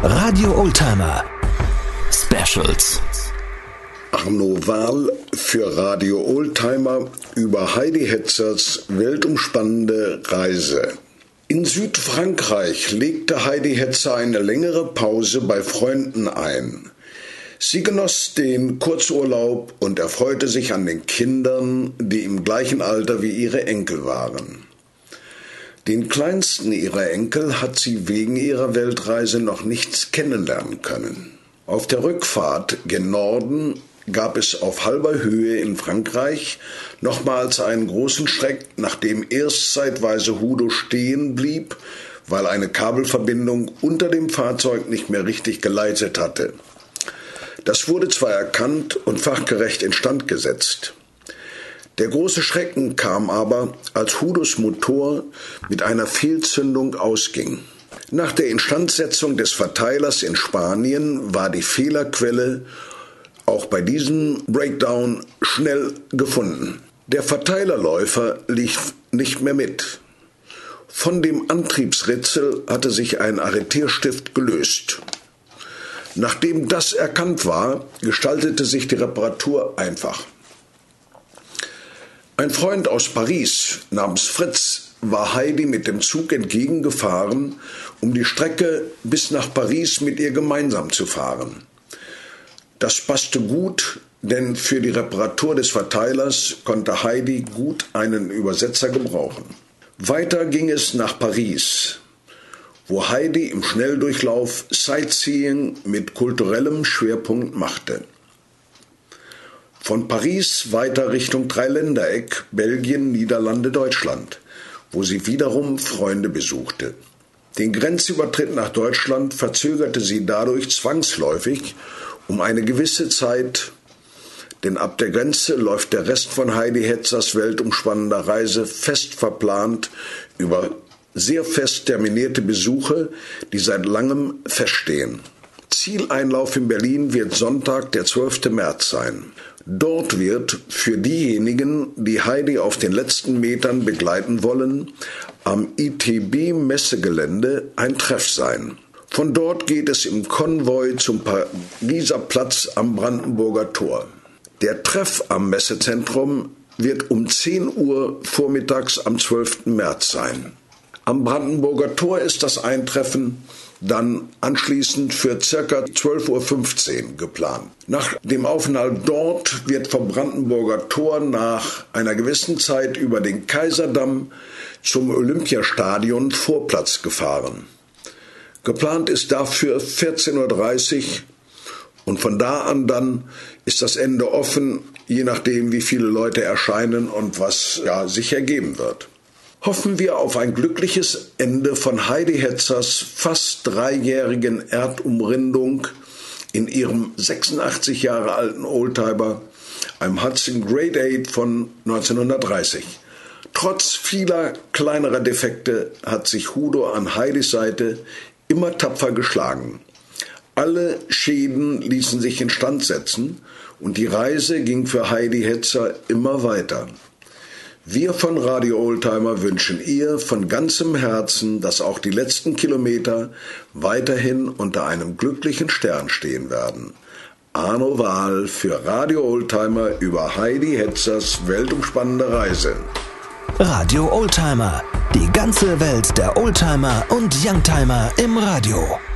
Radio Oldtimer Specials. Arno Wahl für Radio Oldtimer über Heidi Hetzers weltumspannende Reise. In Südfrankreich legte Heidi Hetzer eine längere Pause bei Freunden ein. Sie genoss den Kurzurlaub und erfreute sich an den Kindern, die im gleichen Alter wie ihre Enkel waren. Den kleinsten ihrer Enkel hat sie wegen ihrer Weltreise noch nichts kennenlernen können. Auf der Rückfahrt gen Norden gab es auf halber Höhe in Frankreich nochmals einen großen Schreck, nachdem erst zeitweise Hudo stehen blieb, weil eine Kabelverbindung unter dem Fahrzeug nicht mehr richtig geleitet hatte. Das wurde zwar erkannt und fachgerecht instand gesetzt. Der große Schrecken kam aber, als Hudos Motor mit einer Fehlzündung ausging. Nach der Instandsetzung des Verteilers in Spanien war die Fehlerquelle auch bei diesem Breakdown schnell gefunden. Der Verteilerläufer lief nicht mehr mit. Von dem Antriebsritzel hatte sich ein Arretierstift gelöst. Nachdem das erkannt war, gestaltete sich die Reparatur einfach. Ein Freund aus Paris namens Fritz war Heidi mit dem Zug entgegengefahren, um die Strecke bis nach Paris mit ihr gemeinsam zu fahren. Das passte gut, denn für die Reparatur des Verteilers konnte Heidi gut einen Übersetzer gebrauchen. Weiter ging es nach Paris, wo Heidi im Schnelldurchlauf Sightseeing mit kulturellem Schwerpunkt machte. Von Paris weiter Richtung Dreiländereck, Belgien, Niederlande, Deutschland, wo sie wiederum Freunde besuchte. Den Grenzübertritt nach Deutschland verzögerte sie dadurch zwangsläufig um eine gewisse Zeit, denn ab der Grenze läuft der Rest von Heidi Hetzers weltumspannender Reise fest verplant über sehr fest terminierte Besuche, die seit langem feststehen. Zieleinlauf in Berlin wird Sonntag, der 12. März sein. Dort wird für diejenigen, die Heidi auf den letzten Metern begleiten wollen, am ITB-Messegelände ein Treff sein. Von dort geht es im Konvoi zum Pariser Platz am Brandenburger Tor. Der Treff am Messezentrum wird um 10 Uhr vormittags am 12. März sein. Am Brandenburger Tor ist das Eintreffen dann anschließend für ca. 12.15 Uhr geplant. Nach dem Aufenthalt dort wird vom Brandenburger Tor nach einer gewissen Zeit über den Kaiserdamm zum Olympiastadion Vorplatz gefahren. Geplant ist dafür 14.30 Uhr und von da an dann ist das Ende offen, je nachdem wie viele Leute erscheinen und was sich ergeben wird. Hoffen wir auf ein glückliches Ende von Heidi Hetzers fast 3-jährigen Erdumrindung in ihrem 86 Jahre alten Oldtimer, einem Hudson Grade 8 von 1930. Trotz vieler kleinerer Defekte hat sich Hudo an Heidis Seite immer tapfer geschlagen. Alle Schäden ließen sich instand setzen und die Reise ging für Heidi Hetzer immer weiter. Wir von Radio Oldtimer wünschen ihr von ganzem Herzen, dass auch die letzten Kilometer weiterhin unter einem glücklichen Stern stehen werden. Arno Wahl für Radio Oldtimer über Heidi Hetzers weltumspannende Reise. Radio Oldtimer, die ganze Welt der Oldtimer und Youngtimer im Radio.